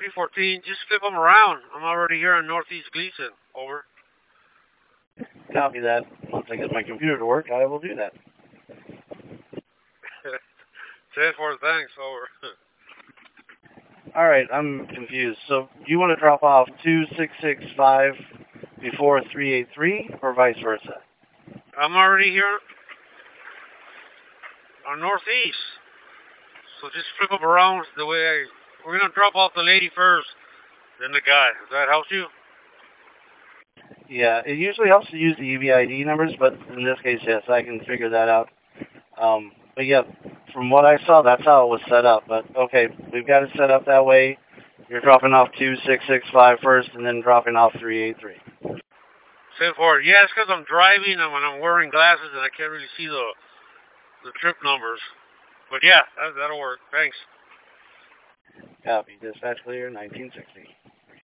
314, just flip them around. I'm already here in Northeast Gleason. Over. Copy that. Once I get my computer to work, I will do that. 10-4, thanks. Over. Alright, I'm confused. So, you want to drop off 2665 before 383, or vice versa? I'm already here on Northeast. So just flip them around the way we're going to drop off the lady first, then the guy. Does that help you? Yeah, it usually helps to use the EVID numbers, but in this case, yes, I can figure that out. But yeah, from what I saw, that's how it was set up. But okay, we've got it set up that way. You're dropping off 2665 first, and then dropping off 383. 10-4. Yeah, it's because I'm driving and when I'm wearing glasses and I can't really see the trip numbers. But yeah, that'll work. Thanks. Copy. Dispatch clear, 1960.